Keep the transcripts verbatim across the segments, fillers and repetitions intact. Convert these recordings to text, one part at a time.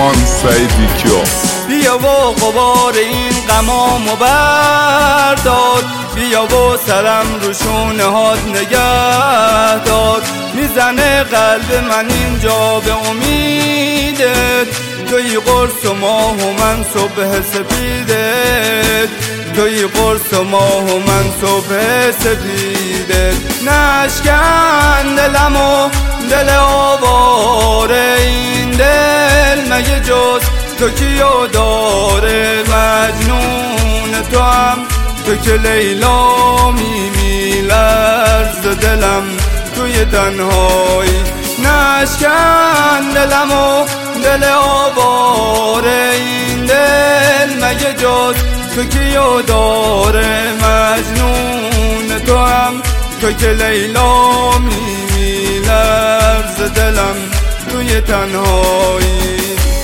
ایمان سعیدی کیو. بیا و غبار این غمامو بردار، بیا و سرم رو شونه هات نگه دار. میزنه قلب من اینجا به امیدت، توی قرص و ماه و من صبح سپیدت، توی قرص و ماه و من صبح سپیدت. نشکن دلم و دل آواره این دل مگه جز تو کیو داره؟ مجنون تو هم تو که لیلا میمی لرز دلم توی تنهایی. نشکن دلم و دل آواره این دل مگه جز تو کیو داره؟ مجنون تو هم تو که لیلا میمی لرز دلم توی تنهایی.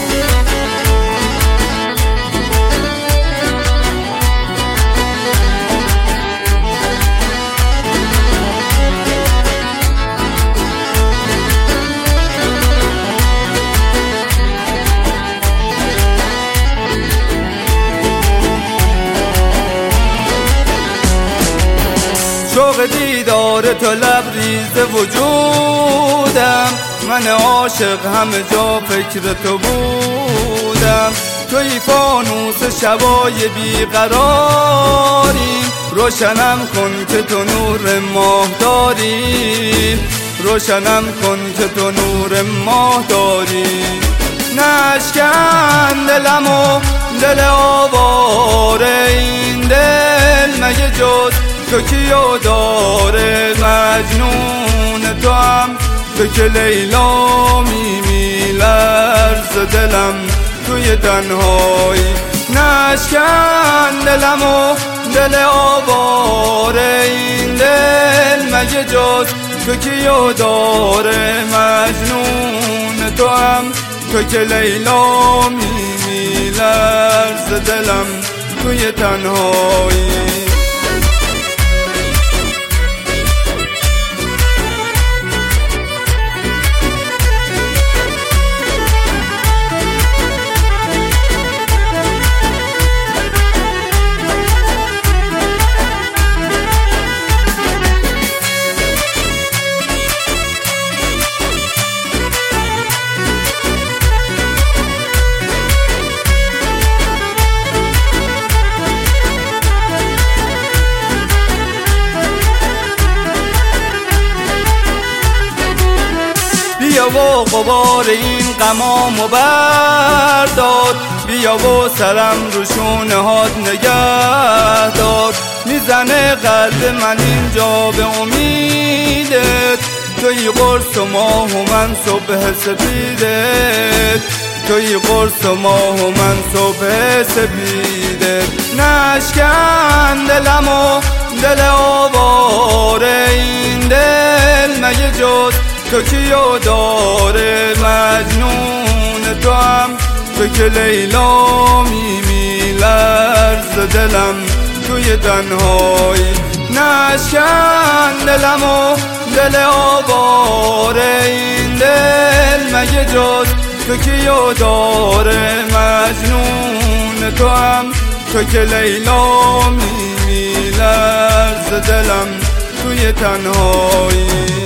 شوق دیدار تو لبریز وجودم، من عاشق همه جا فکر تو بودم. توی فانوس شبای بیقراری، روشنم کن که تو نور ماه داری، روشنم کن که تو نور ماه داری. نشکن دلم و دل آواره این دل مگه جز تو کیو داره؟ مجنون تو هم تو که لیلا میمی لرز دلم توی تنهایی. نشکن دلم و دل آواره این دل مگه جز تو کیو داره؟ مجنون تو هم تو که لیلا میمی لرز دلم توی تنهایی. بیا و غبار این غمامو بردار، بیا و سرم رو شونه هات نگه دار. میزنه قلب من اینجا به امیدت، توی قرص و ماه و من صبح سپیدت، توی قرص و ماه و من صبح سپیدت. نشکن دلم و دل آواره این دل مگه جز تو کیو داره؟ مجنون تو هم تو که لیلا میمی لرز دلم توی تنهایی. نشکن دلم و دل آواره این دل مگه جز تو کیو داره؟ مجنون تو هم تو که لیلا میمی لرز دلم توی تنهایی.